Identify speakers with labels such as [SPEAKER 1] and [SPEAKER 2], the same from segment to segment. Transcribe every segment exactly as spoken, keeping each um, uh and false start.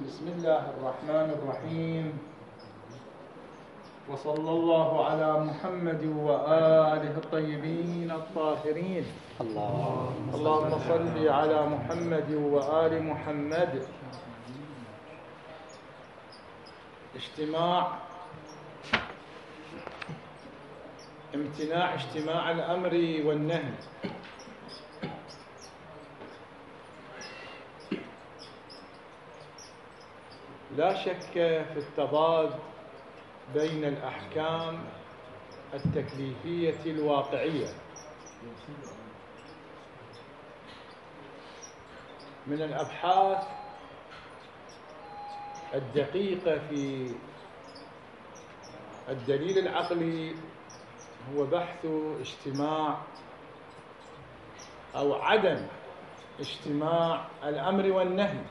[SPEAKER 1] بسم الله الرحمن الرحيم، وصلى الله على محمد وآله الطيبين الطاهرين.
[SPEAKER 2] اللهم
[SPEAKER 1] اللهم صل على محمد وآل محمد. اجتماع امتناع اجتماع الأمر والنهي. لا شك في التضاد بين الأحكام التكليفية الواقعية من الأبحاث الدقيقة في الدليل العقلي هو بحث اجتماع أو عدم اجتماع الأمر والنهي.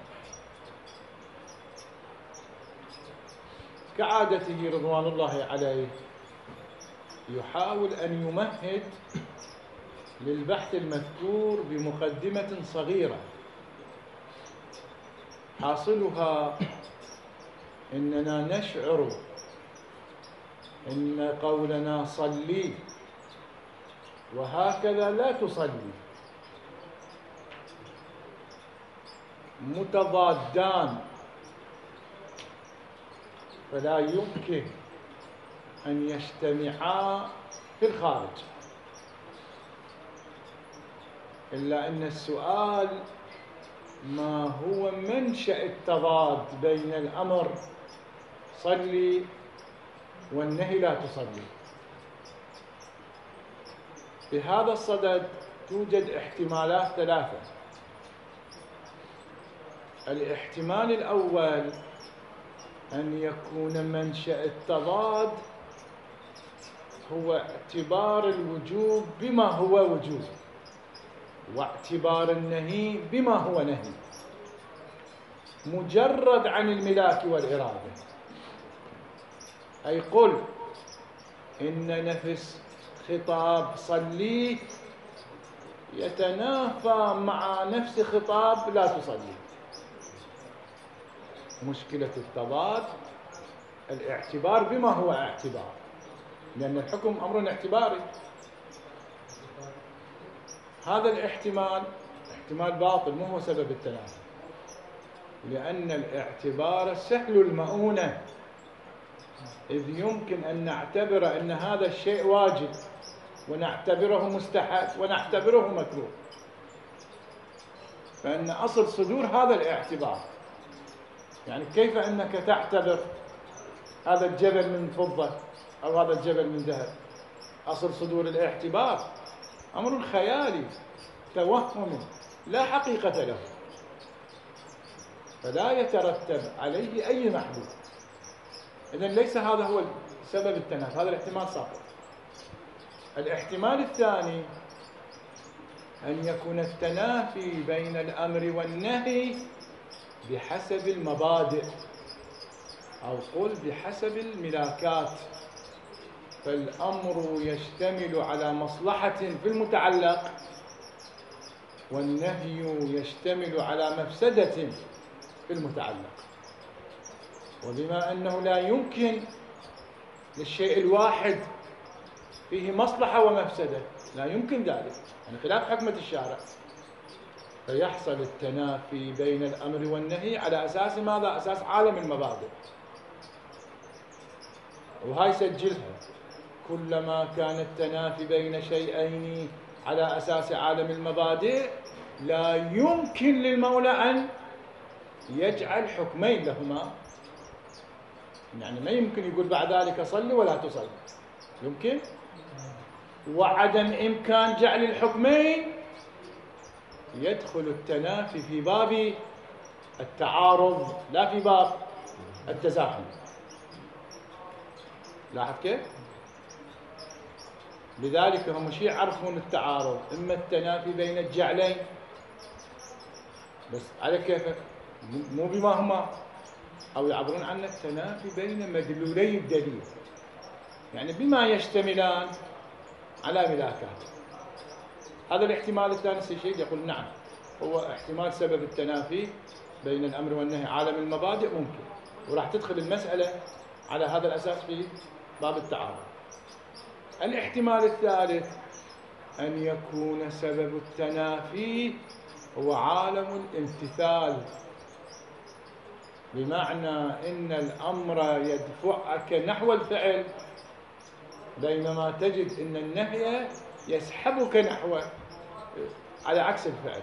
[SPEAKER 1] كعادته رضوان الله عليه يحاول أن يمهد للبحث المذكور بمقدمة صغيرة حاصلها إننا نشعر إن قولنا صلي وهكذا لا تصلي متضادان، فلا يمكن أن يجتمعا في الخارج، إلا أن السؤال ما هو منشأ التضاد بين الأمر صلي والنهي لا تصلي. في هذا الصدد توجد احتمالات ثلاثة. الاحتمال الأول أن يكون منشأ التضاد هو اعتبار الوجوب بما هو وجوب واعتبار النهي بما هو نهي، مجرد عن الملاك والإرادة. أي قل إن نفس خطاب صلي يتنافى مع نفس خطاب لا تصلي. مشكلة التضاد الاعتبار بما هو اعتبار، لأن الحكم أمر اعتباري. هذا الاحتمال احتمال باطل، مو هو سبب التنافي، لأن الاعتبار سهل المؤونة، إذ يمكن أن نعتبر أن هذا الشيء واجب ونعتبره مستحب ونعتبره مكروه، فإن أصل صدور هذا الاعتبار. يعني كيف أنك تعتبر هذا الجبل من فضة أو هذا الجبل من ذهب؟ أصل صدور الاعتبار أمر خيالي توهم لا حقيقة له، فلا يترتب عليه أي محدود. إذن ليس هذا هو سبب التنافي، هذا الاحتمال ساقط. الاحتمال الثاني أن يكون التنافي بين الأمر والنهي بحسب المبادئ، أو قل بحسب الملاكات، فالأمر يشتمل على مصلحة في المتعلق والنهي يشتمل على مفسدة في المتعلق. وبما أنه لا يمكن للشيء الواحد فيه مصلحة ومفسدة، لا يمكن ذلك، يعني خلاف حكمة الشارع، فيحصل التنافي بين الأمر والنهي على أساس ماذا؟ أساس عالم المبادئ. وهاي سجلها، كلما كان التنافي بين شيئين على أساس عالم المبادئ لا يمكن للمولى أن يجعل حكمين لهما. يعني ما يمكن يقول بعد ذلك صلي ولا تصلي، يمكن؟ وعدم إمكان جعل الحكمين يدخل التنافي في باب التعارض لا في باب التزاحم. لاحظ كيف؟ لذلك هم شيء يعرفون التعارض، إما التنافي بين الجعلين بس على كيفك، مو بما هما، أو يعبرون عن التنافي بين مدلولي الدليل، يعني بما يشتملان على ملاكات. هذا الاحتمال الثاني السيد يقول نعم هو احتمال سبب التنافي بين الأمر والنهي عالم المبادئ ممكن، وراح تدخل المسألة على هذا الأساس في باب التعارض. الاحتمال الثالث أن يكون سبب التنافي هو عالم الامتثال، بمعنى إن الأمر يدفعك نحو الفعل، بينما تجد أن النهي يسحبك نحو على عكس الفعل.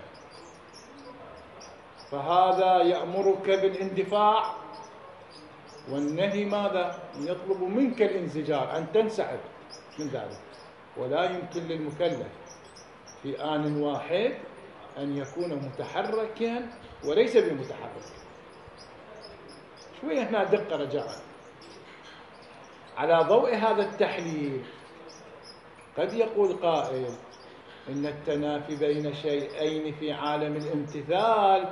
[SPEAKER 1] فهذا يأمرك بالاندفاع، والنهي ماذا؟ يطلب منك الانزجار، أن تنسحب من ذلك. ولا يمكن للمكلف في آن واحد أن يكون متحركا وليس بمتحرك. شوية هنا دقة رجاء. على ضوء هذا التحليل قد يقول قائل إن التنافي بين شيئين في عالم الامتثال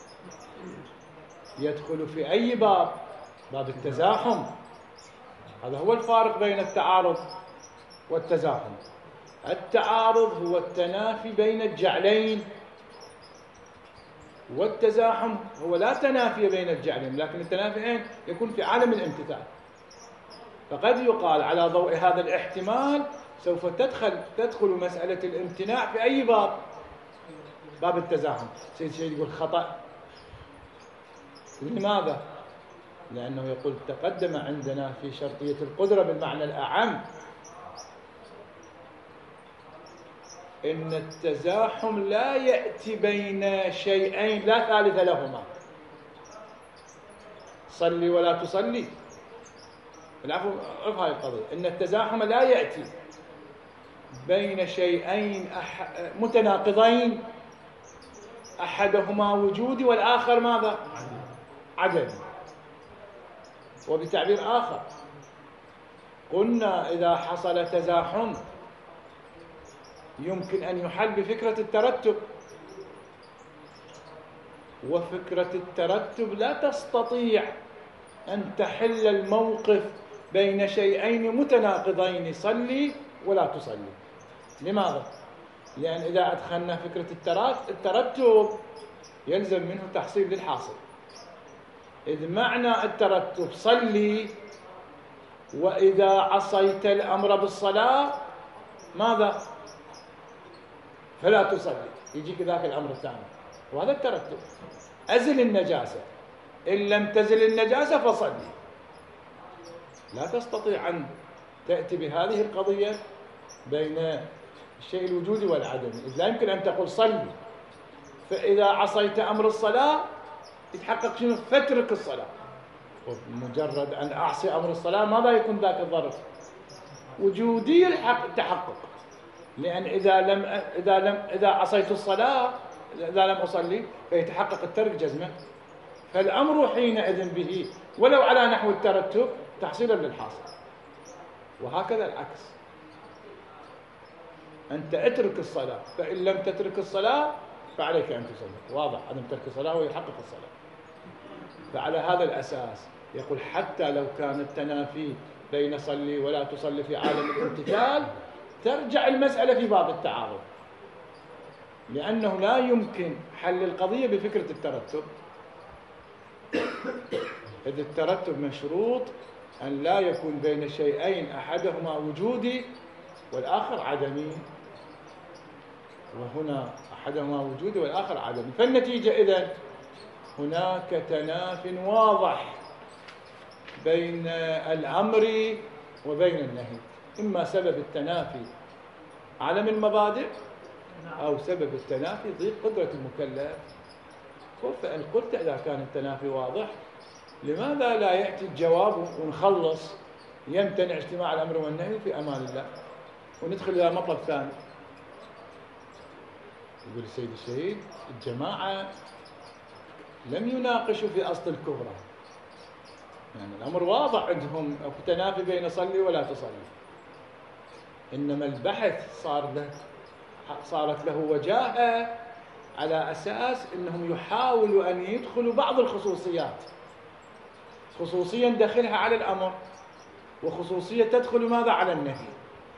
[SPEAKER 1] يدخل في أي باب؟ باب التزاحم. هذا هو الفارق بين التعارض والتزاحم. التعارض هو التنافي بين الجعلين، والتزاحم هو لا تنافي بين الجعلين، لكن التنافي يكون في عالم الامتثال. فقد يقال على ضوء هذا الاحتمال سوف تدخل تدخل مسألة الامتناع في أي باب؟ باب التزاحم. سيد الشيخ يقول خطأ. لماذا؟ لأنه يقول تقدم عندنا في شرطية القدرة بالمعنى الأعم إن التزاحم لا يأتي بين شيئين لا ثالث لهما. صلي ولا تصلي، العفو، عرف هاي القضية، إن التزاحم لا يأتي بين شيئين أح... متناقضين أحدهما وجودي والآخر ماذا؟ عدم. وبتعبير آخر قلنا إذا حصل تزاحم يمكن أن يحل بفكرة الترتب، وفكرة الترتب لا تستطيع أن تحل الموقف بين شيئين متناقضين، صلي ولا تصلي. لماذا؟ لأن إذا أدخلنا فكرة الترتب يلزم منه تحصيل للحاصل، إذ معنى الترتب صلي، وإذا عصيت الأمر بالصلاة ماذا؟ فلا تصلي، يجيك ذاك الأمر الثاني، وهذا الترتب. أزل النجاسة، إن لم تزل النجاسة فصلي. لا تستطيع أن تأتي بهذه القضية بين الشيء الوجودي والعدم، إذ لا يمكن أن تقول صلي فإذا عصيت أمر الصلاة يتحقق شنو؟ فترك الصلاة. ومجرد أن أعصي أمر الصلاة ماذا يكون ذاك الظرف؟ وجودي التحقق، لأن إذا لم إذا لم إذا عصيت الصلاة إذا لم أصلي فيتحقق الترك جزمة، فالأمر حينئذ به ولو على نحو الترتب تحصيلا للحاصل. وهكذا العكس، أنت اترك الصلاة، فإن لم تترك الصلاة فعليك أن تصلي. واضح، عدم ترك الصلاة ويحقق الصلاة. فعلى هذا الأساس يقول حتى لو كان التنافي بين صلي ولا تصلي في عالم الامتثال ترجع المسألة في باب التعارض، لأنه لا يمكن حل القضية بفكرة الترتب، إذ الترتب مشروط أن لا يكون بين شيئين أحدهما وجودي والآخر عدمي، وهنا أحدهما وجودي والآخر عدمي. فالنتيجة إذن هناك تناف واضح بين الأمر وبين النهي، إما سبب التنافي عالم المبادئ أو سبب التنافي ضيق قدرة المكلف. فإن قلت إذا كان التنافي واضح لماذا لا يأتي الجواب ونخلص يمتنع اجتماع الأمر والنهي في أمان الله وندخل إلى مطلب ثاني؟ يقول السيد الشهيد الجماعة لم يناقشوا في أصل الكبرى، يعني الأمر واضح عندهم، أو تنافي بين صلي ولا تصلي، إنما البحث صار له صارت له وجاهة على أساس أنهم يحاولوا أن يدخلوا بعض الخصوصيات، خصوصيا داخلها على الأمر وخصوصية تدخل ماذا على النهي،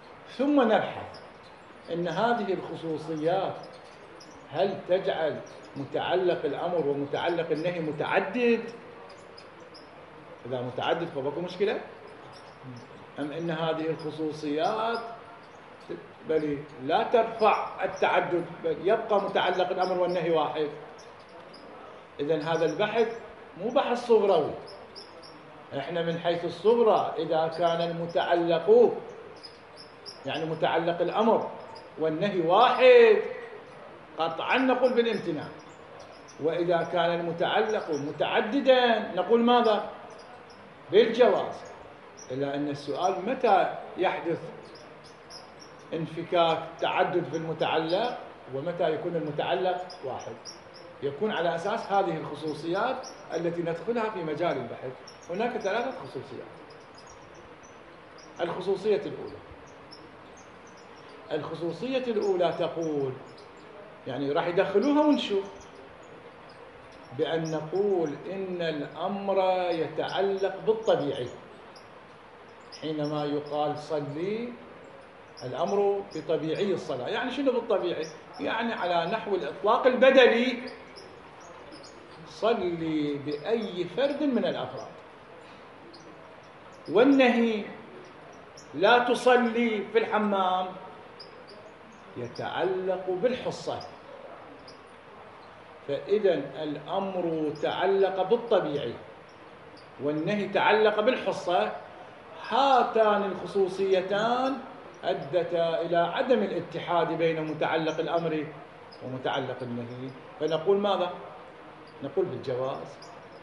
[SPEAKER 1] ثم نبحث أن هذه الخصوصيات هل تجعل متعلق الأمر ومتعلق النهي متعدد؟ إذا متعدد فبكو مشكلة؟ أم إن هذه الخصوصيات بل لا ترفع التعدد بل يبقى متعلق الأمر والنهي واحد؟ إذن هذا البحث مو بحث صغروي. إحنا من حيث الصغرى إذا كان المتعلق يعني متعلق الأمر والنهي واحد قطعا نقول بالامتناع، وإذا كان المتعلق متعددا نقول ماذا؟ بالجواز. إلا أن السؤال متى يحدث انفكاك تعدد في المتعلق ومتى يكون المتعلق واحد؟ يكون على أساس هذه الخصوصيات التي ندخلها في مجال البحث. هناك ثلاثة خصوصيات. الخصوصية الأولى الخصوصية الأولى تقول يعني راح يدخلوها ونشوف بأن نقول إن الأمر يتعلق بالطبيعي. حينما يقال صلي الأمر بطبيعي الصلاة، يعني شنو بالطبيعي؟ يعني على نحو الإطلاق البدلي صلي بأي فرد من الأفراد. والنهي لا تصلي في الحمام يتعلق بالحصة. فإذا الأمر تعلق بالطبيعي والنهي تعلق بالحصة، هاتان الخصوصيتان أدتا إلى عدم الاتحاد بين متعلق الأمر ومتعلق النهي، فنقول ماذا؟ نقول بالجواز.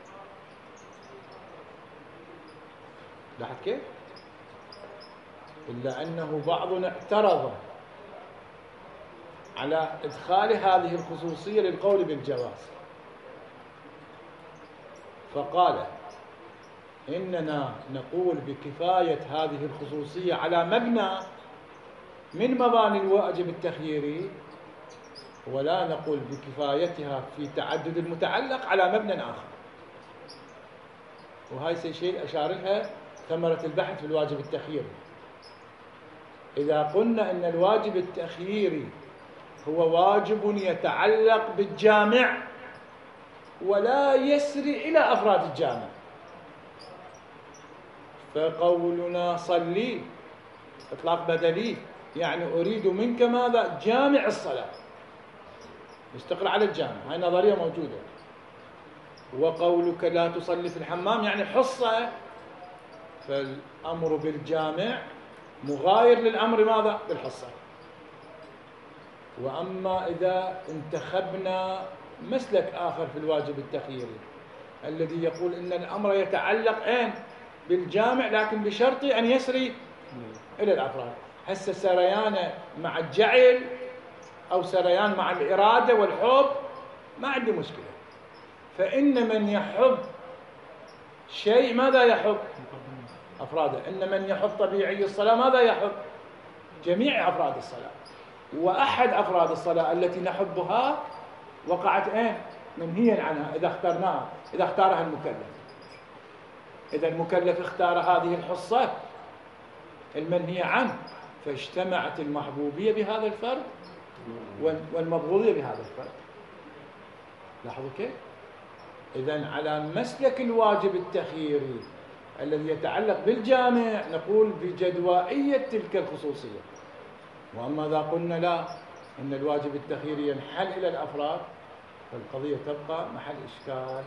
[SPEAKER 1] لاحظ كيف؟ إلا أنه بعضنا اعترض على إدخال هذه الخصوصية للقول بالجواز، فقال إننا نقول بكفاية هذه الخصوصية على مبنى من مباني الواجب التخييري، ولا نقول بكفايتها في تعدد المتعلق على مبنى آخر. وهاي شيء أشار لها ثمرة البحث في الواجب التخييري. إذا قلنا أن الواجب التخييري هو واجب يتعلق بالجامع ولا يسري إلى أفراد الجامع، فقولنا صلي إطلاق بدلي، يعني أريد منك ماذا؟ جامع الصلاة، يستقر على الجامع، هاي نظرية موجودة. وقولك لا تصلي في الحمام يعني حصة، فالأمر بالجامع مغاير للأمر ماذا؟ بالحصة. وأما إذا انتخبنا مسلك آخر في الواجب التخييري الذي يقول إن الأمر يتعلق أين؟ بالجامع، لكن بشرط أن يسري إلى الأفراد. هسه سريان مع الجعل أو سريان مع الإرادة والحب ما عندي مشكلة. فإن من يحب شيء ماذا يحب؟ أفراده. إن من يحب طبيعي الصلاة ماذا يحب؟ جميع أفراد الصلاة. وأحد أفراد الصلاة التي نحبها وقعت أين؟ منهيا عنها إذا اخترناها، إذا اختارها المكلف. إذا المكلف اختار هذه الحصة المنهية عنه، فاجتمعت المحبوبية بهذا الفرد والمبغوضية بهذا الفرد. لاحظوا كيف؟ إذن على مسلك الواجب التخييري الذي يتعلق بالجامع نقول بجدوائية تلك الخصوصية. وأما إذا قلنا لا، إن الواجب التخييري ينحل إلى الأفراد، فالقضية تبقى محل إشكال.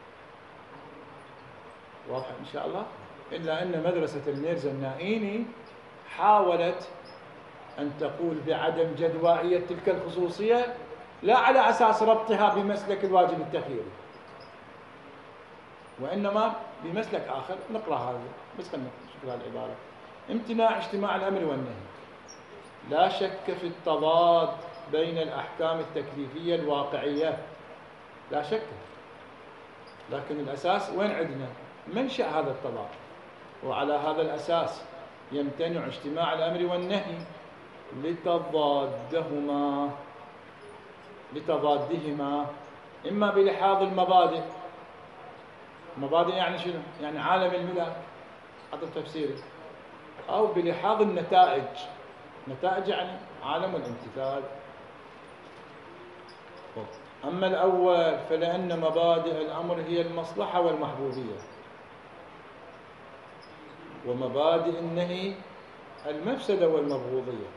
[SPEAKER 1] واضح إن شاء الله؟ إلا أن مدرسة الميرزا النائيني حاولت أن تقول بعدم جدوائية تلك الخصوصية لا على أساس ربطها بمسلك الواجب التخييري، وإنما بمسلك آخر. نقرأ هذا بس خلينا نشوف هذه العبارة: امتناع اجتماع الأمر والنهي. لا شك في التضاد بين الأحكام التكليفية الواقعية، لا شك، لكن الأساس وين عندنا؟ منشأ هذا التضاد، وعلى هذا الأساس يمتنع اجتماع الأمر والنهي لتضادهما لتضادهما إما بلحاظ المبادئ. مبادئ يعني شنو؟ يعني عالم الملاك حسب تفسيري، أو بلحاظ النتائج. نتائج يعني عالم الامتثال. أما الأول فلأن مبادئ الأمر هي المصلحة والمحبوبية، ومبادئ النهي المفسدة والمبغوضية.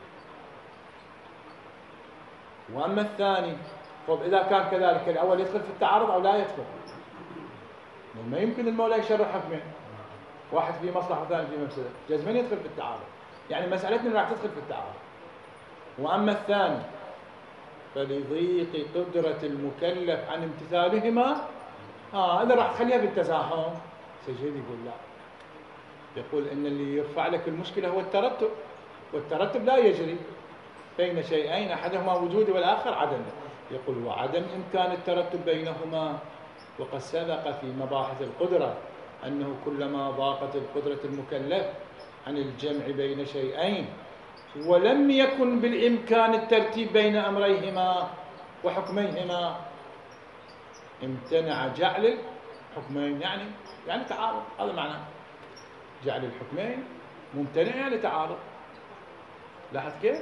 [SPEAKER 1] وأما الثاني، طب إذا كان كذلك الأول يدخل في التعارض أو لا يدخل؟ ما يمكن المولى يشرع حكمين، واحد فيه مصلحة وثاني فيه مفسدة، جزمين يدخل في التعارض، يعني مسألتنا راح تدخل في التعارض. وأما الثاني فلضيق قدرة المكلف عن امتثالهما، آه إذا راح تخليها بالتزاحم، سيجد يقول لا، يقول إن اللي يرفع لك المشكلة هو الترتب، والترتب لا يجري بين شيئين أحدهما وجود والآخر عدم. يقول وعدم إمكان الترتب بينهما، وقد سبق في مباحث القدرة أنه كلما ضاقت القدرة المكلف عن الجمع بين شيئين ولم يكن بالإمكان الترتيب بين أمريهما وحكميهما امتنع جعل الحكمين، يعني يعني تعارض، هذا معناه جعل الحكمين ممتنع يعني تعارض. لاحظ كيف؟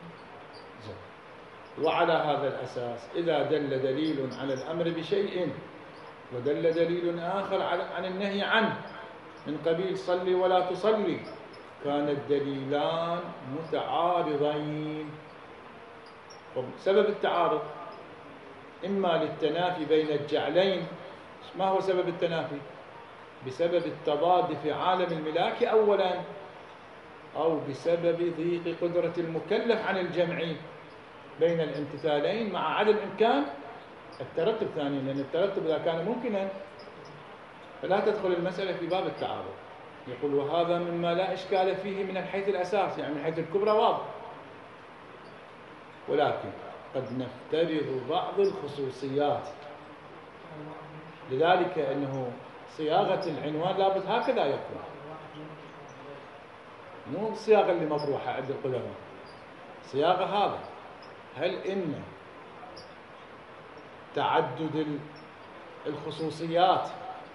[SPEAKER 1] وعلى هذا الأساس إذا دل دليل على الأمر بشيء ودل دليل آخر عن النهي عنه من قبيل صلي ولا تصلي، كان الدليلان متعارضين. سبب التعارض إما للتنافي بين الجعلين. ما هو سبب التنافي؟ بسبب التضاد في عالم الملاك أولا، أو بسبب ضيق قدرة المكلف عن الجمع بين الامتثالين مع عدم إمكان الترتب ثانيا، لأن الترتب إذا كان ممكنا فلا تدخل المسألة في باب التعارض. يقول وهذا مما لا إشكال فيه من حيث الأساس، يعني من حيث الكبرى واضح، ولكن قد نفترض بعض الخصوصيات، لذلك أنه صياغة العنوان لابد هكذا يكون، مو الصياغة اللي مطروحة عند القدماء، صياغة هذا هل إن تعدد الخصوصيات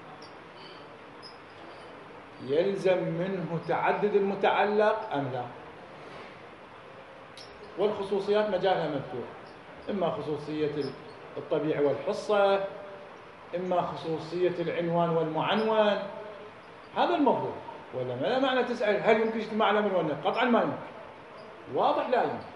[SPEAKER 1] يلزم منه تعدد المتعلق أم لا؟ والخصوصيات مجالها مفتوح، إما خصوصية الطبيعة والحصة، إما خصوصية العنوان والمعنون، هذا الموضوع. ولا ما معنى تسأل هل يمكن اجتماع الأمر والنهي؟ قطعا ما يمكن، واضح لا يمكن.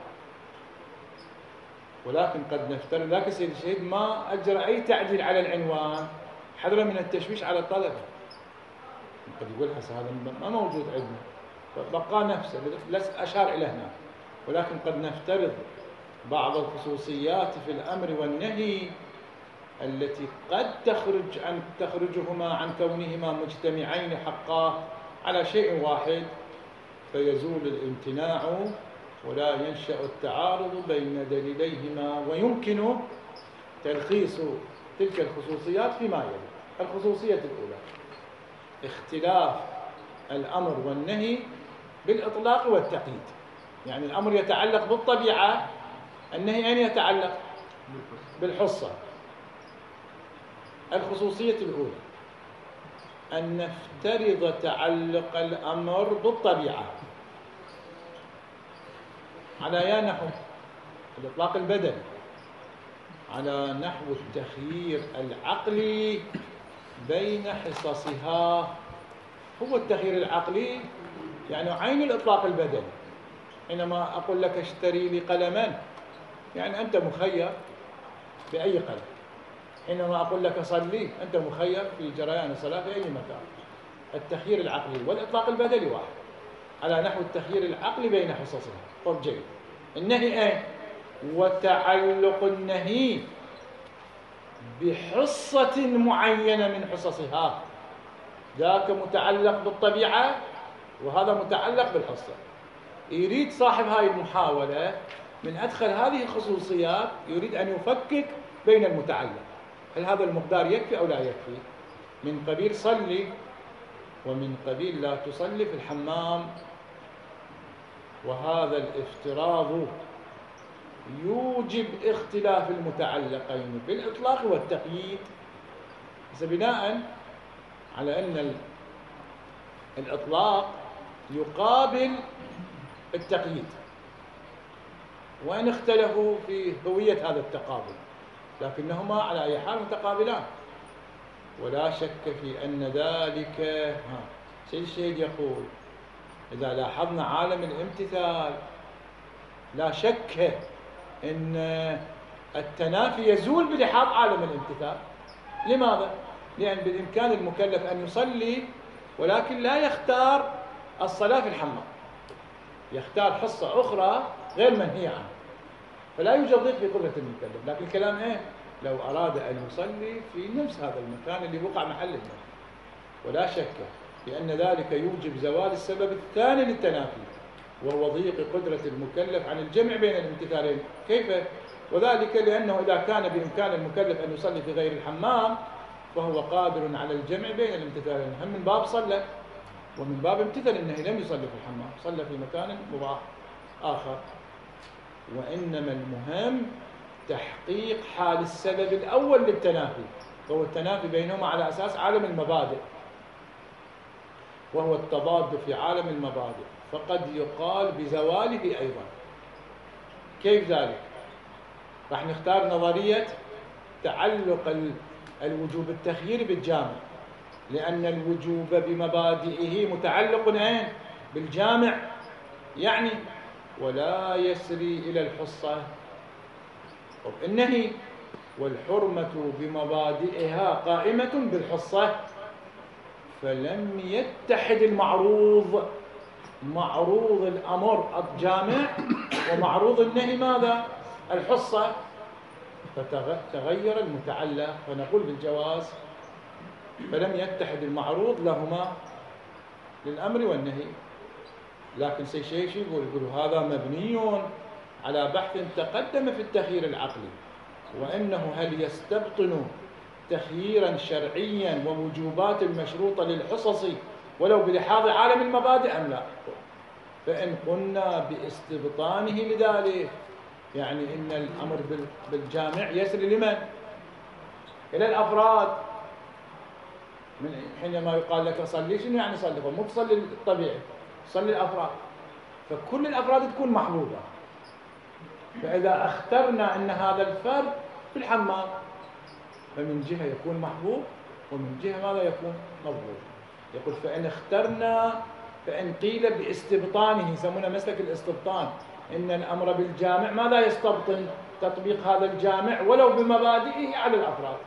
[SPEAKER 1] ولكن قد نفترض، ذاك السيد الشهيد ما أجرى أي تعديل على العنوان حذرا من التشويش على الطلبة. قد يقول هسه هذا ما موجود عندنا، بقى نفسه لا أشار إلى هنا. ولكن قد نفترض بعض الخصوصيات في الأمر والنهي التي قد تخرج عن تخرجهما عن كونهما مجتمعين حقا على شيء واحد، فيزول الامتناع ولا ينشأ التعارض بين دليليهما، ويمكن تلخيص تلك الخصوصيات فيما يلي. الخصوصية الأولى اختلاف الأمر والنهي بالإطلاق والتقييد، يعني الأمر يتعلق بالطبيعة، النهي أين يتعلق؟ بالحصة. الخصوصية الأولى أن نفترض تعلق الأمر بالطبيعة على يا نحو الإطلاق البدني، على نحو التخيير العقلي بين حصصها. هو التخيير العقلي يعني عين الإطلاق البدني. حينما أقول لك اشتري لي قلما، يعني أنت مخير بأي قلم. حينما أقول لك صلي، أنت مخير في جريان الصلاة في أي مكان. التخيير العقلي والإطلاق البدني واحد، على نحو التخيير العقلي بين حصصها. طب جيد. النهي أين؟ وتعلق النهي بحصة معينة من حصصها، ذاك متعلق بالطبيعة وهذا متعلق بالحصة. يريد صاحب هاي المحاولة من أدخل هذه الخصوصيات يريد أن يفكك بين المتعلق، هل هذا المقدار يكفي أو لا يكفي؟ من قبيل صلي ومن قبيل لا تصلي في الحمام. وهذا الافتراض يوجب اختلاف المتعلقين بالإطلاق والتقييد، بناء على أن الإطلاق يقابل التقييد، وإن اختلفوا في هوية هذا التقابل. لكنهما على أي حال متقابلان. ولا شك في أن ذلك ها سيد الشهيد يقول إذا لاحظنا عالم الامتثال لا شك أن التنافي يزول بلحاظ عالم الامتثال. لماذا؟ لأن بالإمكان المكلف أن يصلي ولكن لا يختار الصلاة في الحمام، يختار حصة أخرى غير منهي عنها، فلا يوجد ضيق في قدرة المكلف. لكن الكلام إيه؟ لو أراد أن يصلي في نفس هذا المكان اللي وقع محل النهي، ولا شك بأن ذلك يوجب زوال السبب الثاني للتنافي وهو ضيق قدرة المكلف عن الجمع بين الامتثالين. كيف؟ وذلك لأنه إذا كان بإمكان المكلف أن يصلي في غير الحمام فهو قادر على الجمع بين الامتثالين، هم من باب صلى ومن باب امتثل أنه لم يصلي في الحمام، صلى في مكان مباح آخر. وإنما المهم تحقيق حال السبب الأول للتنافي، وهو التنافي بينهما على أساس عالم المبادئ، وهو التضاد في عالم المبادئ، فقد يقال بزواله أيضا. كيف ذلك؟ راح نختار نظرية تعلق الوجوب التخييري بالجامع، لأن الوجوب بمبادئه متعلق أين؟ بالجامع، يعني ولا يسري إلى الحصة. النهي والحرمة بمبادئها قائمة بالحصة، فلم يتحد المعروض، معروض الأمر الجامع ومعروض النهي ماذا؟ الحصة، فتغير المتعلق، فنقول بالجواز. فلم يتحد المعروض لهما للأمر والنهي. لكن سيشيشي يقول, يقول هذا مبني على بحث تقدم في التخيير العقلي، وأنه هل يستبطن تخييرا شرعيا ووجوبات مشروطة للحصص ولو بلحاظ عالم المبادئ أم لا. فإن قلنا باستبطانه لذلك يعني إن الأمر بالجامع يسري لمن؟ إلى الأفراد. من حينما يقال لك صلي، شنو يعني صلي؟ مو تصلي الطبيعي، صلي الأفراد، فكل الأفراد تكون محبوبة. فإذا اخترنا أن هذا الفرد في الحمام فمن جهة يكون محبوب ومن جهة ماذا يكون مبغوض. يقول فإن اخترنا، فإن قيل باستبطانه، يسمونه مسلك الاستبطان، إن الأمر بالجامع ماذا يستبطن؟ تطبيق هذا الجامع ولو بمبادئه على الأفراد.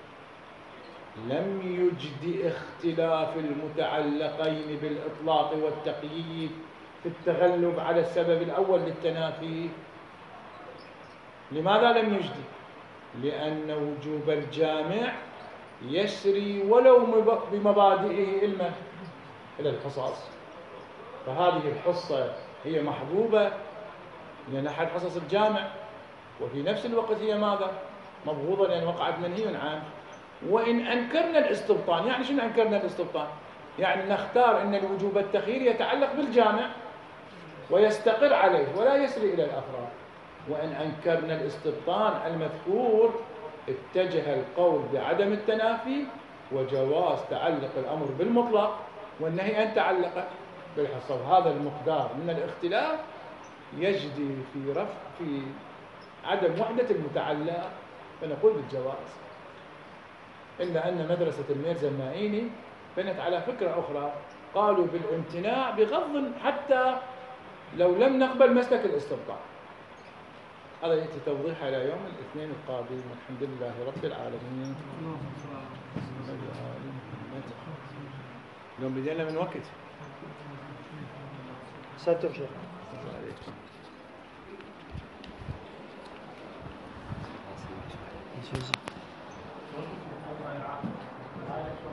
[SPEAKER 1] لم يجد اختلاف المتعلقين بالإطلاق والتقييد في التغلب على السبب الأول للتنافي. لماذا لم يجد؟ لأن وجوب الجامع يسري ولو بمبادئه إلما إلى الحصص، فهذه الحصة هي محبوبة لأن أحد حصص الجامع، وفي نفس الوقت هي ماذا؟ مبغوضة لأن وقعت منهي عنه. وإن أنكرنا الاستبطان، يعني شنو أنكرنا الاستبطان؟ يعني نختار أن الوجوب التخييري يتعلق بالجامع ويستقر عليه ولا يسري إلى الأفراد. وإن أنكرنا الاستبطان المذكور اتجه القول بعدم التنافي وجواز تعلق الأمر بالمطلق والنهي أن تعلق بالحصة. وهذا المقدار من الاختلاف يجدي في رفع في عدم وحدة المتعلق، فنقول بالجواز. إلا أن مدرسة الميرزا المائيني بنت على فكرة أخرى، قالوا بالامتناع بغض حتى لو لم نقبل مسلك الاستبطان. هذا يأتي توضيح على يوم الاثنين القادم، والحمد لله رب العالمين. اليوم بدينا من وقت
[SPEAKER 2] ستر شيخ.
[SPEAKER 3] Thank you.